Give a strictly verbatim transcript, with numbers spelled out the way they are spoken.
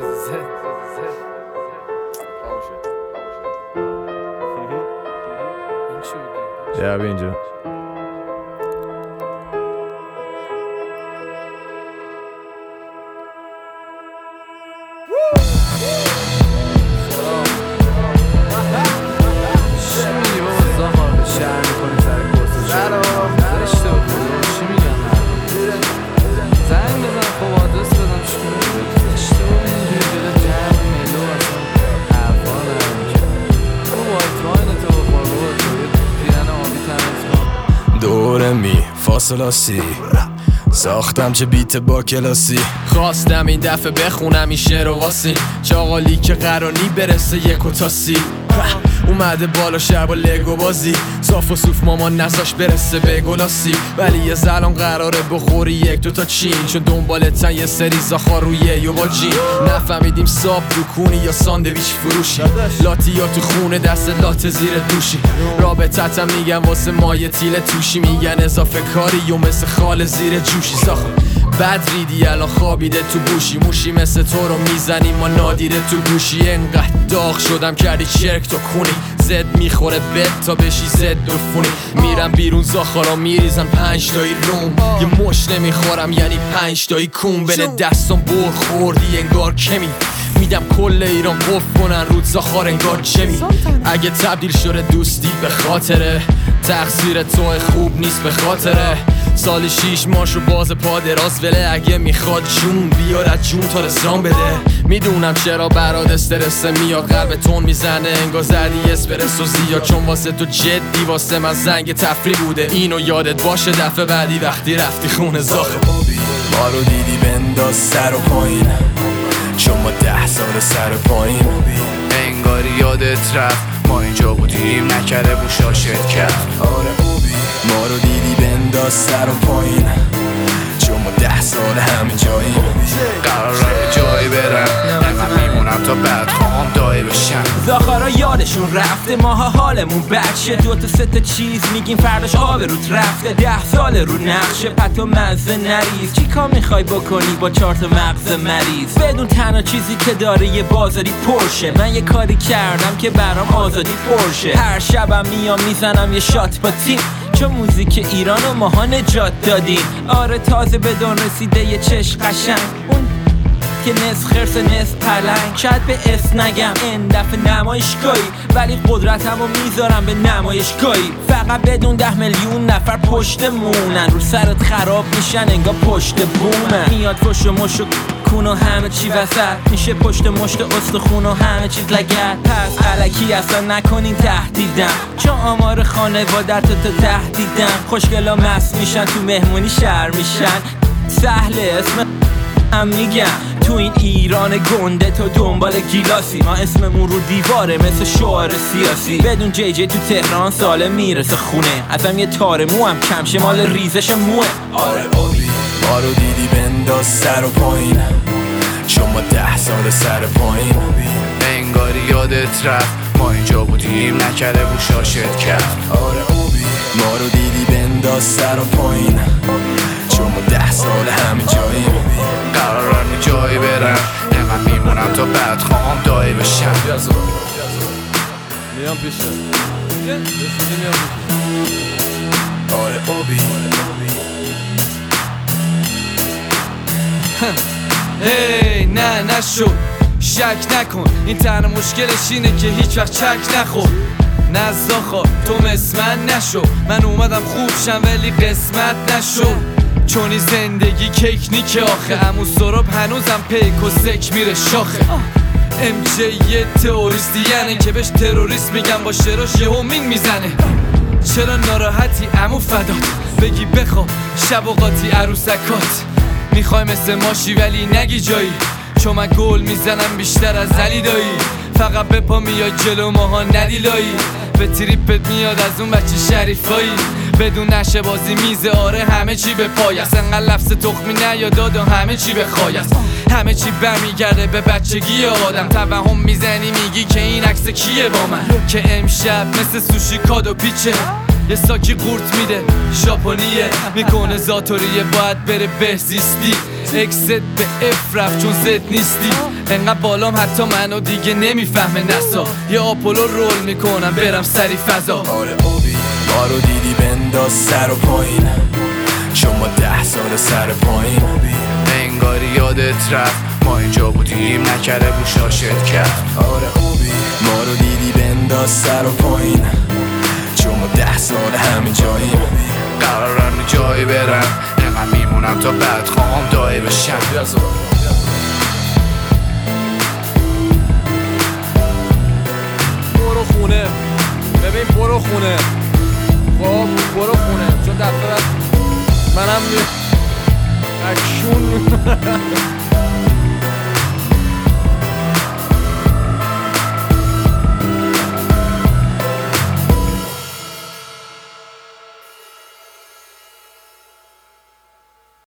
یا بیا اینجا. دوره می فاصلاسی ساختم چه بیت با کلاسی. خواستم این دفعه بخونم این شعر و واسی چاقالی که قرانی برسه یک و تاسی. اومده بالا شب و لگو بازی صاف و صوف مامان نزاش برسه به گلاسی. ولی یه زلان قراره بخوری یک دو تا چین چون دنبالتن یه سری زاخار روی یه با جین. نفهمیدیم ساب دکونی یا ساندویچ فروشی لاتی یا تو خونه دست لات زیر دوشی. رابطتم میگن واسه مایه تیل توشی میگن اضافه کاری و مثل خال زیر جوشی. ساخت بد ریدی الان خوابیده تو بوشی موشی مثل تو رو میزنی ما نادیده تو گوشی. انقدر داغ شدم کردی چرک تو کونی زد میخوره بد تا بشی زد دفونی. میرم بیرون زاخارا میریزن پنج تایی روم یه مش نمیخورم یعنی پنج تایی کون بین دستم بر خوردی انگار کمی. میدم کل ایران قف کنن رود زاخار انگار جمی. اگه تبدیل شده دوستی به خاطره تقصیر تو خوب نیست به خاطره. سال شیش ماشو باز پا دراز وله اگه میخواد جون بیار از جون تا رسران بده. میدونم چرا برات استرس میاد قلب تون میزنه انگار زدی اسپرسو زیاد چون واسه تو جدی واسه من زنگ تفریح بوده. اینو یادت باشه دفعه بعدی وقتی رفتی خونه زاخه ما رو دیدی بنداز سر و پایین چون ما ده سال سر پایین انگاری یادت رفت ما اینجا بودیم نکره بوشا شد کرد. آره ما رو دیدی بنداز سر و پایین چون ما ده سال همین جاییم قراره جایی برم من میمونم تا بعد خواهم دایی بشم. زاخارا یادشون رفته ماها حالمون بچه دو تا سه تا چیز میگیم فرداش آب رود رفته. ده سال رو نقشه پتو مزه نریز چی کار میخوای بکنی با چهار تا مغز مریض. بدون تنها چیزی که داره یه بازاری پرشه. من یه کاری کردم که برام آزادی پرشه. هر شبم میام میزنم یه شات با تیم چون موزیک ایران و ماها نجات دادیم. آره تازه بدون رسیده یه چشم قشنگ اون که نصف خرس نصف پلنگ. شاید به اسم نگم این دفعه نمایشگاهی ولی قدرتمو میذارم به نمایشگاهی. فقط بدون ده میلیون نفر پشت مونن رو سرت خراب میشن انگار پشت بومن. میاد پشت مش و کون و همه چی وسط میشه پشت مشت استخون و همه چیز لگد. پس الکی اصلا نکنین تهدیدم چون آمار خانوادت تو تهدیدم. خوشگلا مست میشن تو مهمونی شهر میشن سهله اسم هم میگم تو این ایران گنده تو دنبال گیلاسی. ما اسممون رو دیواره مثل شعار سیاسی. بدون جی جی تو تهران ساله میرسه خونه ازم یه تار مو هم کم شمال ریزش موه. آره بابی ما رو دیدی بنداز سر و پایین چون ما ده سال سر پایین انگاری یادت رفت ما اینجا بودیم نکره بوشا شد کرد. آره بابی ما رو دیدی بنداز سر و پایین چون ما ده سال همین جاییم قرارم یه جایی برم انقدر میمونم تا بعد خواهم دایی بشم. میام پیشه آره بابی هی نه نشو شک نکن این تنها مشکلش اینه که هیچ وقت چک نخور. نزاخا تو مثل من نشو من اومدم خوب شم ولی قسمت نشو چونی زندگی کیک نیکه آخه. امو سراب هنوزم پیک و سک میره شاخه. ام جی یه تئوریستی یعنی که بهش تروریست میگم با شراش یه همین میزنه. چرا ناراحتی امو فدات بگی بخوا شب و قاطی عروسکات. میخوای مثل ماشی ولی نگی جایی چون من گل میزنم بیشتر از علی دایی. فقط به پا میای جلو ماها ندیلایی به تریپت میاد از اون بچه شریفایی. بدون نشه بازی میزه آره همه چی به پای است. انقدر لفظ تخمی نیاد دادم همه چی به خای است. همه چی برمیگرده به بچگی آدم. توهم میزنی میگی که این عکس کیه با من که امشب مثل سوشی کادو پیچه. یه ساکی قورت میده ژاپنیه میکنه زاتوریه باید بره بهزیستی. اکست به اف رفت چون زد نیستی انقدر بالام حتی منو دیگه نمیفهمه نسا یه آپولو رول میکنم برم سری فضا. آره اوبی ما رو دیدی بنداز سر و پایین چون ما ده سال سر پایین انگاری یادت رفت ما اینجا بودیم نکره بوشاشت کرد. آره اوبی ما رو دیدی بنداز سر و پایین چون ما ده سال همین جاییم قرارم جایی برم انقدر میمونم تا بعد خواهم دایی بشم. برو خونه ببین برو خونه خب برو خونه چون دفعه بعد منم اکشون